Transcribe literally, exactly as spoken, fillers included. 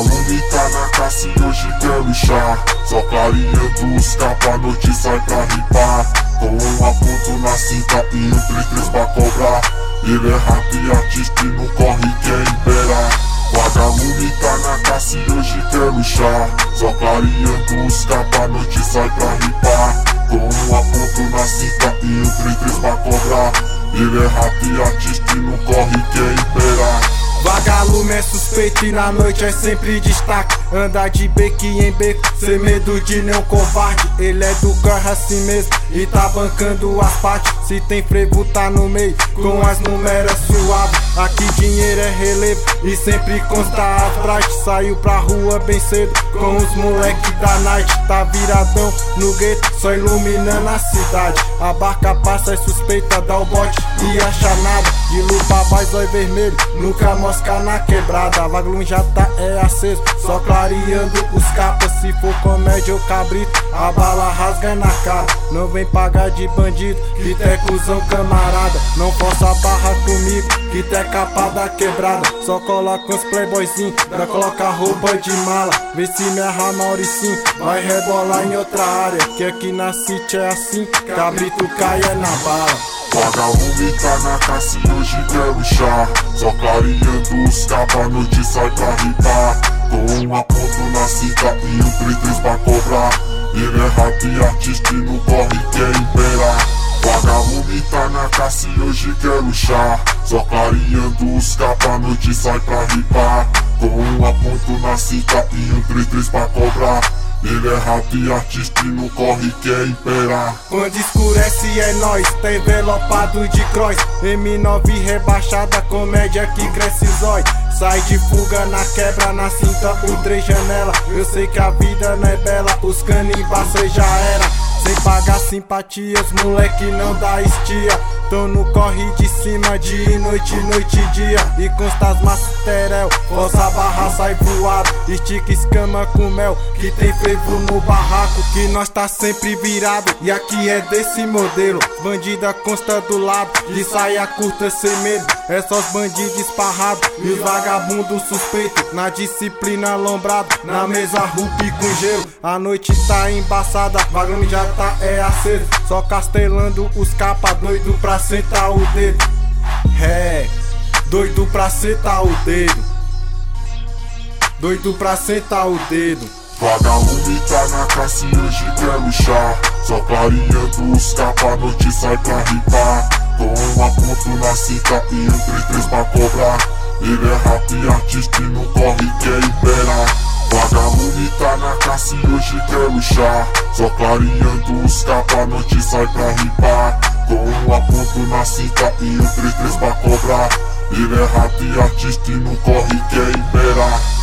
Vagalume tá na caça e hoje quer luxar. Só clareando os capas, a noite sai pra ripar. Com um aponto na cinta e um três três pra cobrar. Ele é rato e artista e no corre quer imperar. Vagalume tá na caça e hoje quer luxar. Só clareando os capas, a noite sai pra ripar. Com um aponto na cinta e um três três pra cobrar. Ele é rato e artista e no corre quer imperar. Vagalume é suspeito e na noite é sempre destaque. Anda de beco em beco, sem medo de nenhum covarde. Ele é do corre assim mesmo e tá bancando as partes. Se tem frevo tá no meio, com as numeras suaves. Aqui dinheiro é relevo e sempre consta as prates. Saiu pra rua bem cedo com os moleque da night. Tá viradão no gueto, só iluminando a cidade. A barca passa é suspeita, dá o bote e acha nada. De lupa mais olho vermelho, nunca mosca na quebrada. Vagalume já tá é aceso, só clareando os capas. Se for comédia ou cabrito, a bala rasga na cara. Não vem pagar de bandido, que tem cuzão camarada. Não força a barra comigo, que tem capa da quebrada. Só coloca uns playboyzinho, pra colocar roupa de mala. Vê se me erra Mauricinho, vai rebolar em outra área. Que aqui na city é assim, cabrito cai é na bala. Vagalume tá na caça e hoje quer luxar. Só clareando os capas, a noite sai pra ripar. Com um aponto na cinta e um três três pra cobrar. Ele é rato e artista e no corre quer imperar. Vagalume tá na caça e hoje quer luxar. Só clareando os capas, a noite sai pra ripar. Com um aponto na cinta e um três três pra cobrar. Ele é rato e artista e no corre quer imperar. Quando escurece é nóis, tá envelopado de cross. M nove rebaixada, comédia que cresce zói. Sai de fuga na quebra, na cinta o três janela. Eu sei que a vida não é bela, os canibas cê já era. Sem pagar simpatia, os moleque não dá estia. Tão no corre de cima, dia e noite, noite e dia. E consta as masterel, força a barra sai voado. Estica escama com mel, que tem frevo no barraco. Que nós tá sempre virado, e aqui é desse modelo. Bandida consta do lado, de saia curta sem medo. É só os bandidos esparrados e os vagabundos suspeitos. Na disciplina lombrado, na mesa rupi com gelo. A noite tá embaçada, Vagalume já tá é aceso. Só castelando os capas, doido pra sentar o dedo. É, doido pra sentar o dedo. Doido pra sentar o dedo. Vagalume tá na caça e hoje quer luxar. Só clareando os capas, a noite sai pra ripar. Com um aponto na cinta e um três três pra cobrar. Ele é rato e artista e no corre quer imperar. Vagalume tá na caça e hoje quer luxar. Só clareando os capas, a noite sai pra ripar. Com um aponto na cinta e um três três pra cobrar. Ele é rato e artista e no corre quer imperar.